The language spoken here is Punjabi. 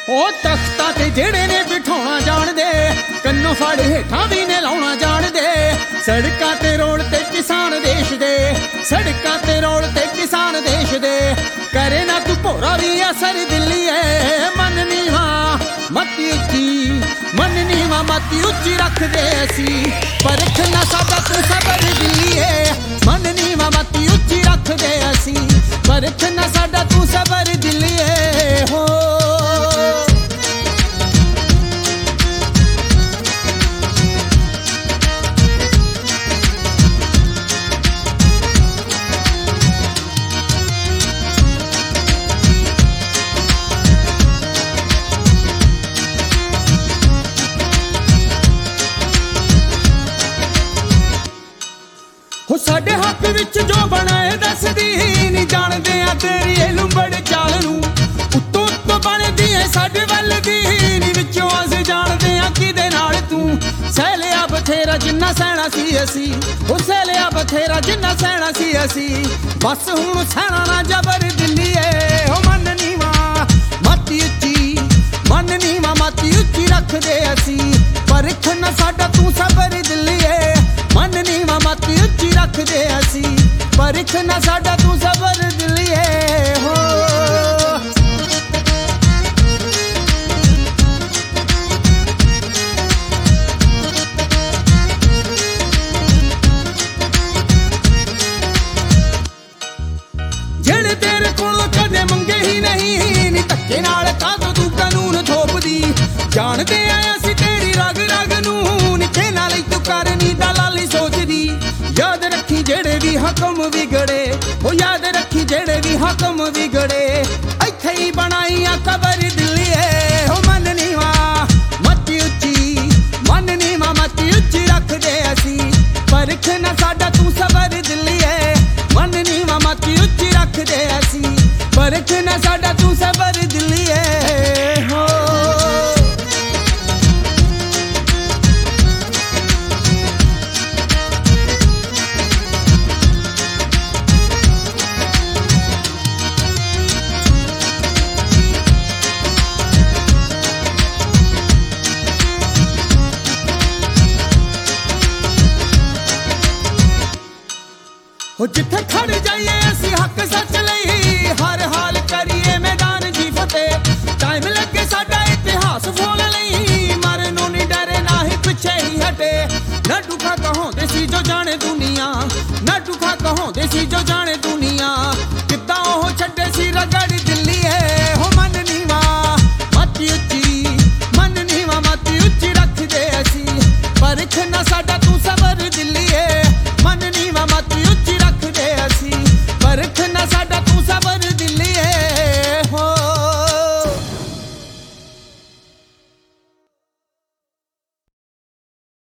ਉਹ ਤਖਤਾਂ ਤੇ ਜਿਹੜੇ ਨੇ ਬਿਠਾਉਣਾ ਜਾਣਦੇ, ਕੰਨੋਂ ਫੜ ਹੇਠਾਂ ਵੀ ਨੇ ਲਾਉਣਾ ਜਾਣਦੇ। ਸੜਕਾਂ ਤੇ ਰੋਡ ਤੇ ਕਿਸਾਨ ਦੇਸ਼ ਦੇ, ਸੜਕਾਂ ਤੇ ਰੋਡ ਤੇ ਕਿਸਾਨ ਦੇਸ਼ ਦੇ। ਕਰੇ ਨਾ ਤੂੰ ਭੋਰਾ ਵੀ ਅਸਰ ਦਿੱਲੀਏ, ਮਨ ਨੀਵਾ ਮੱਤੀ ਉੱਚੀ, ਮਨ ਨੀਵਾ ਮੱਤੀ ਉੱਚੀ ਰੱਖਦੇ ਅਸੀਂ। ਪਰਖ ਨਾ ਸਾਡਾ ਤੂੰ ਸਬਰ ਦਿੱਲੀਏ, ਮਨ ਨੀਵਾ ਮੱਤੀ ਉੱਚੀ ਰੱਖਦੇ ਅਸੀਂ। ਪਰਖ ਨਾ ਸਾਡਾ ਤੂੰ ਸਬਰ ਦਿੱਲੀਏ ਹੋ। ਹੋ ਸਾਡੇ ਹੱਕ ਵਿੱਚ ਜੋ ਬਣਾਏ ਦੱਸਦੀ ਨਹੀਂ, ਜਾਣਦੇ ਆ ਤੇਰੀ ਇਹ ਲੁੰਬੜ ਚਾਲ ਨੂੰ। ਉੱਤੋਂ ਉੱਤੋਂ ਬਣਦੀ ਏ ਸਾਡੇ ਵੱਲ ਦੀ ਨੀ, ਵਿੱਚੋਂ ਅਸੀਂ ਜਾਣਦੇ ਆ ਕਿਹਦੇ ਨਾਲ ਤੂੰ। ਸਹਿ ਲਿਆ ਬਥੇਰਾ ਜਿੰਨਾ ਸਹਿਣਾ ਸੀ ਅਸੀਂ, ਉਹ ਸਹਿ ਲਿਆ ਬਥੇਰਾ ਜਿੰਨਾ ਸਹਿਣਾ ਸੀ ਅਸੀਂ। ਬਸ ਹੁਣ ਸਹਿਣਾ ਨਾ ਜ਼ਬਰ ਦਿੱਲੀਏ, ਹੋ ਮਨ ਨੀਵਾ ਮਾਤੀ ਉੱਚੀ, ਮਨ ਨੀਵਾ ਮਾਤੀ ਉੱਚੀ ਰੱਖਦੇ ਅਸੀਂ। ਪਰਖ ਨਾ ਸਾਡਾ ਤੂੰ ਸਬਰ ਦਿੱਲੀਏ, ਮਨ ਨੀਵਾ ਮਾਤੀ ਉੱਚੀ ਰੱਖਦੇ ਅਸੀਂ। ਪਰਖ ਨਾ ਸਾਡਾ ਤੂੰ ਸਬਰ ਦਿੱਲੀਏ ਹੋ। ਜਿਹੜੇ ਤੇਰੇ ਕੋਲੋਂ ਕਦੇ ਮੰਗੇ ਹੀ ਨਹੀਂ, ਨੀ ਧੱਕੇ ਨਾਲ ਕਾਹਤੋਂ ਤੂੰ ਕਾਨੂੰਨ ਥੋਪਦੀ। ਜਾਣਦੇ ਆ ਅਸੀਂ ਤੇਰੀ ਰਗ ਰਗ ਨੂੰ, ਨਿੱਕੇ ਨਾਲ ਹੀ ਤੂੰ ਕਰਨੀ ਦਲਾਲੀ ਸੋਚਦੀ। ਯਾਦ ਰੱਖੀ ਜਿਹੜੇ ਵੀ ਹਕਮ ਵਿਗੜੇ, ਉਹ ਯਾਦ ਰੱਖੀ ਜਿਹੜੇ ਵੀ ਹਕਮ ਵਿਗੜੇ। ਇੱਥੇ ਹੀ ਬਣਾਈਆਂ ਕਬਰ ਦਿੱਲੀਏ, ਹੋ ਮਨ ਨੀਵਾ ਮੱਤੀ ਉੱਚੀ, ਮਨ ਨੀਵਾ ਮੱਤੀ ਉੱਚੀ ਰੱਖਦੇ ਅਸੀਂ। ਪਰਖ ਨਾ ਸਾਡਾ ਤੂੰ ਸਬਰ ਦਿੱਲੀਏ, ਮਨ ਨੀਵਾ ਮੱਤੀ ਉੱਚੀ ਰੱਖਦੇ ਅਸੀਂ। ਪਰਖ ਨਾ ਸਾਡਾ ਤੂੰ ਸਬਰ ਦਿੱਲੀਏ ਹੋ। ਹੋ ਜਿੱਥੇ ਖੜ ਜਾਈਏ ਅਸੀਂ ਹੱਕ ਸੱਚ ਲਈ, ਹਰ ਹਾਲ ਕਰੀਏ ਮੈਦਾਨ ਦੀ ਫਤਿਹ। ਟਾਈਮ ਲੱਗੇ ਸਾਡਾ ਇਤਿਹਾਸ ਫੋਲ ਲਈ, ਮਰਨ ਨੂੰ ਨਹੀਂ ਡਰੇ ਨਾ ਹੀ ਪਿੱਛੇ ਹੀ ਹਟੇ। ਨਾ ਟੁਕਾ ਕਹਾਉਂਦੇ ਸੀ ਜੋ ਜਾਣੇ ਦੁਨੀਆ, ਨਾ ਟੁਕਾ ਕਹਾਉਂਦੇ ਸੀ ਜੋ ਜਾਣੇ ਦੁਨੀਆ। ਕਿੱਦਾਂ ਉਹ ਛੱਡੇ ਸੀ ਰਗੜ